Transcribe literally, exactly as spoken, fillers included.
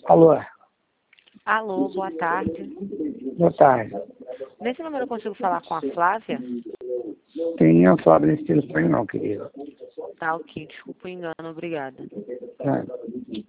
Alô, Alô, boa tarde. boa tarde. Nesse número eu consigo falar com a Flávia? Tem a Flávia nesse telefone não, querido. Tá, ok, desculpa o engano, obrigada. Tá.